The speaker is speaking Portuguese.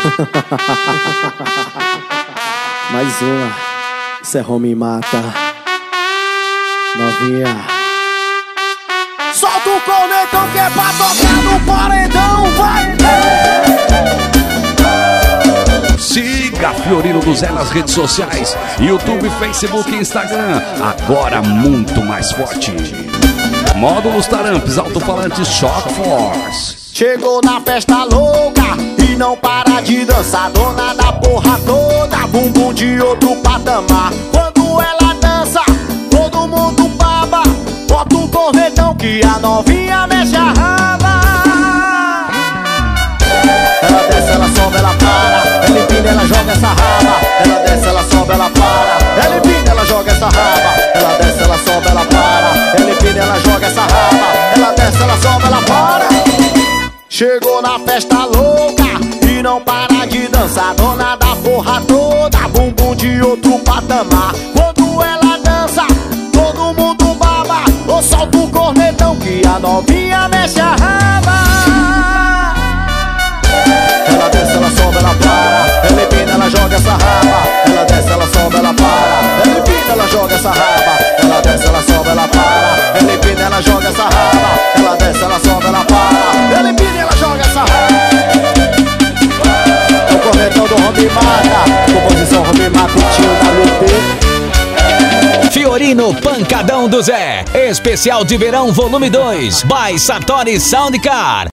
Mais uma, isso é Home Mata. Novinha, solta o cornetão que é pra tocar no paredão, vai! Siga Fiorino do Zé nas redes sociais, YouTube, Facebook e Instagram, agora muito mais forte. Módulos Tarampes, alto-falantes Shock Force. Chegou na festa louca e não para de dançar, dona da porra toda, bumbum de outro patamar. Quando ela dança, todo mundo baba, bota o cornetão que a novinha mexe a raba. Ela desce, ela sobe, ela para, ela empina, ela joga essa raba. Ela desce, ela sobe, ela para, ela empina, ela joga essa raba. Ela desce, ela sobe, ela para, ela empina, ela joga essa raba. Ela desce, ela sobe, ela para. Chegou na festa louca e não para de dançar, dona da porra toda, bumbum de outro patamar. Quando ela dança, todo mundo baba, ou solta o cornetão que a novinha mexe a raba. Ela desce, ela sobe, ela para, ela empina, ela joga essa raba. Ela desce, ela sobe, ela para, ela empina, ela joga essa raba. Ela desce, ela sobe, ela para, ela empina, ela joga essa raba. Ela desce, ela sobe, ela para, ela empina, ela joga essa raba. É o cornetão do Home Mata, composição Home Mata, o tio da LP. Fiorino Pancadão do Zé, especial de verão volume 2, by Satori Soundcar.